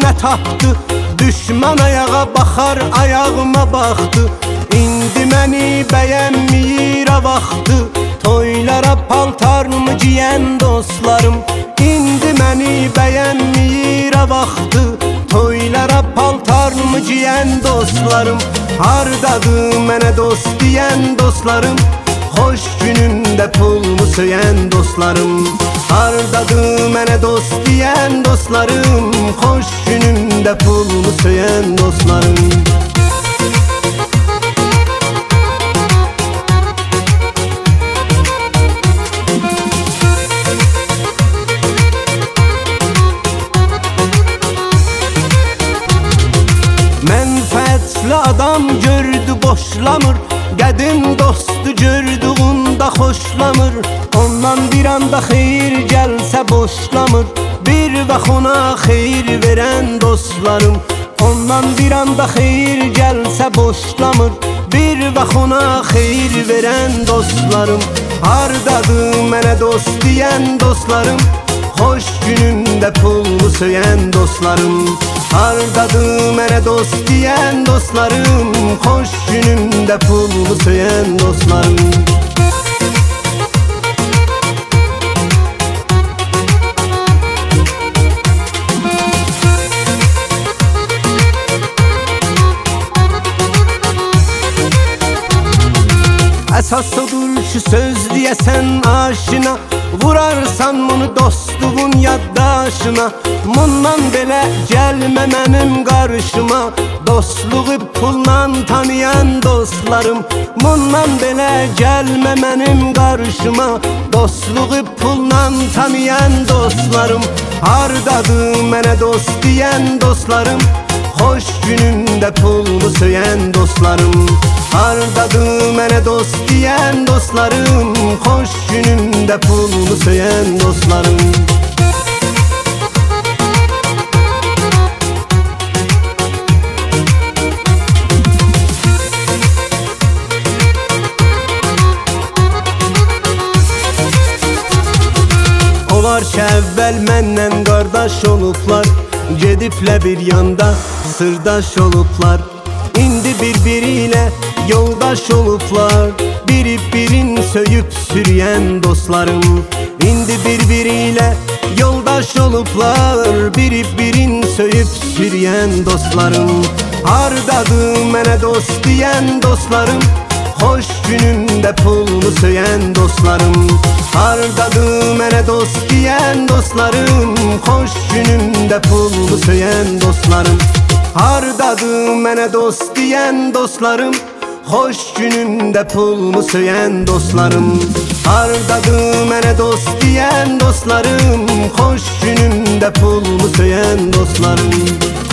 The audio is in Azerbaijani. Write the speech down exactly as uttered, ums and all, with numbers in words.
nə tapdı? Düşman ayağa baxar, ayağıma baxdı. İndi məni bəyənməyir a vaxtı. Toylara paltarımı giyən dostlarım İndi məni bəyənməyir a vaxtı. Toylara paltarımı giyən dostlarım Hardadır mənə dost deyən dostlarım? Xoş günümdə pulumu söyən dostlarım Hardadır mənə dost deyən dostlarım? Xoş günümdə pulumu söyən dostlarım Mənfəətli adam gördü boşlamır Qədim dostu gördüğündə xoşlamır Ondan bir anda xeyir gəlsə boşlamır Bir vaxt ona xeyir verən dostlarım Ondan bir anda xeyir gəlsə boşlamır Bir vaxt ona xeyir verən dostlarım Hardadır mənə dost deyən dostlarım? Xoş günümdə pulmu söyən dostlarım Hardadır mənə dost deyən dostlarım? Xoş günümdə pulumu söyən dostlarım Əsas odur ki söz deyəsən aşina Vurarsan bunu dostluğun yaddaşına Bundan belə gəlmə mənim qarşıma Dostluğu pulla tanıyan dostlarım Bundan belə gəlmə mənim qarşıma Dostluğu pulla tanıyan dostlarım Hardadır mənə dost deyən dostlarım? Xoş günümdə pulumu söyən dostlarım Hardadır mənə dost deyən dostlarım? Xoş günümdə pulumu söyən dostlarım Onlar ki əvvəl məndən qardaş olublar Gediblə bir yanda sırdaş olublar İndi bir-biri ilə yoldaş olublar Biri birin söyüb sürüyən dostlarım İndi bir-biri ilə yoldaş olublar Biri birin söyüb sürüyən dostlarım Hardadır mənə dost deyən dostlarım? Xoş günümdə pulumu söyən dostlarım Hardadır mənə dost deyən dostlarım? Xoş günümdə pulumu söyən dostlarım Hardadır mənə dost deyən dostlarım? Xoş günümdə pulumu söyən dostlarım Hardadır mənə dost deyən dostlarım? Xoş günümdə pulumu söyən dostlarım